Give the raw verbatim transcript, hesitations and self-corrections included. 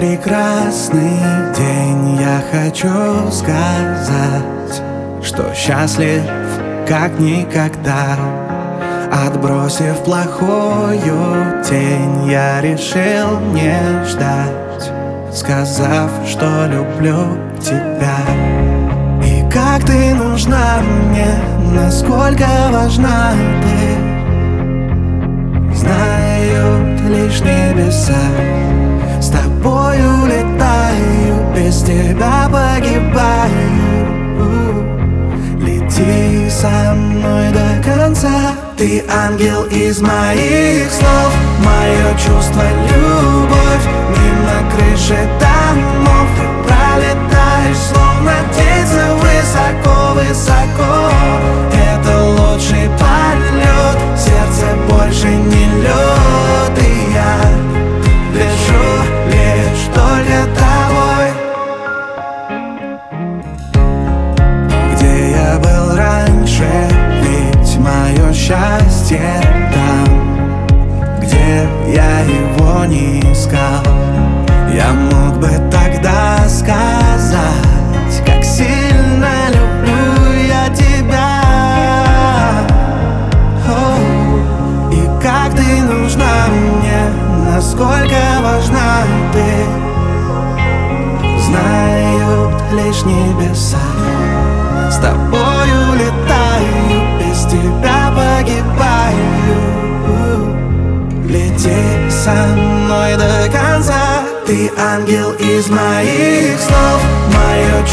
прекрасный день. Я хочу сказать, что счастлив как никогда. Отбросив плохую тень, я решил не ждать, сказав, что люблю тебя. И как ты нужна мне, насколько важна ты, знают лишь небеса. С тобою летаю, без тебя погибаю. Лети со мной до конца. Ты ангел из моих снов, мое чувство, любовь. Мимо крыши домов ты пролетаешь, словно птица, высоко-высоко. Это лучший полет, сердце больше не лед. И я дышу лишь только тобой. Где я был раньше, ведь мое счастье там, где я его не искал. Я мог бы тогда сказать, как сильно люблю я тебя. О, и как ты нужна мне, насколько важна ты, знают лишь небеса. С тобою летаю, без тебя погибаю. Лети со мной до конца. Ты ангел из моих снов, мое